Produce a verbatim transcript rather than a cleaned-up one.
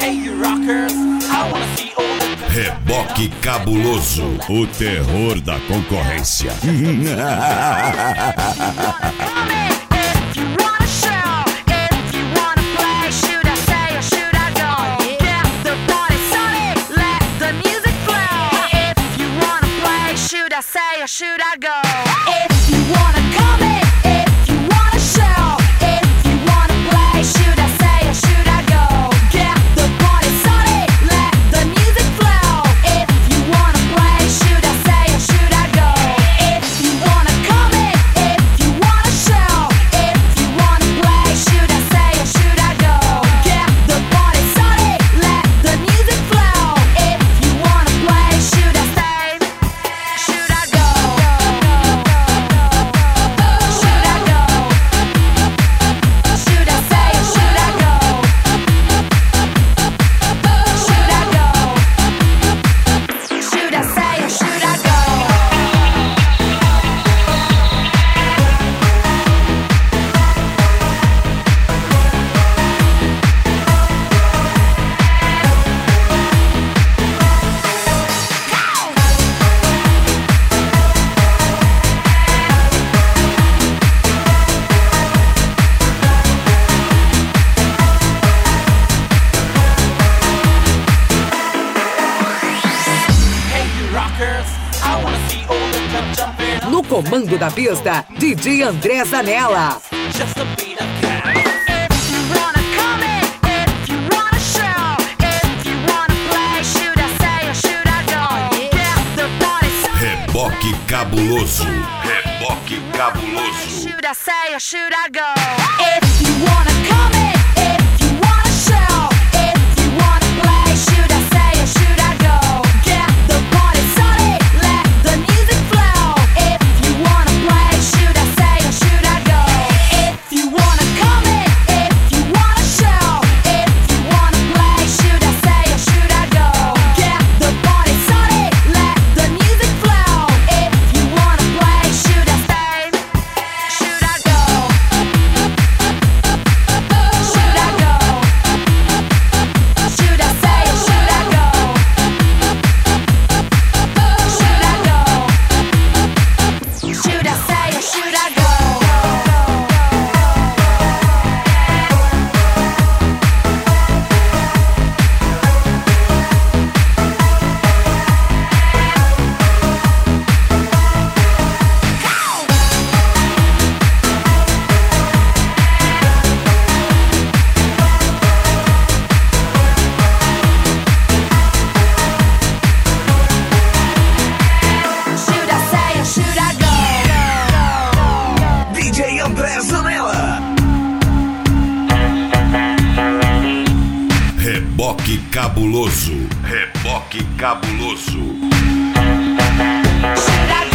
Reboque Cabuloso, o terror da concorrência. Say or should I go? If you wanna come, if you wanna show, if you wanna play, should I say or should I go? Get the party started, let the music flow. If you wanna play, should I say or should I go? If you wanna come, if you wanna show, if you wanna play, should I say or should I go? Get the party started, let the music flow. If you wanna play, should I stay? Should I go? Should I go? Should I say or should I go? Should I go? Should I say or should I go? No comando da pista, D J André Zanella. Just a beat of cat. If you wanna come in, if you wanna show, if you wanna play, should I say or should I go? Get the party started. Reboque Cabuloso, Reboque Cabuloso. Should I say or should I go? If you wanna come in, if you wanna show, if you wanna play, should I say or should I go? Get the party started, let the music flow. If you wanna play, should I say or should I go? If you wanna come in, if you wanna show, if you wanna play, should I say or should I go? Get the party started, let the music flow. If you wanna play, should I stay? Should I go? Should I go? Should I say or should I go? Should I go? Should I say or should I go? Should I say or should I go? D J André Zanella. Reboque Cabuloso, Reboque Cabuloso. Should I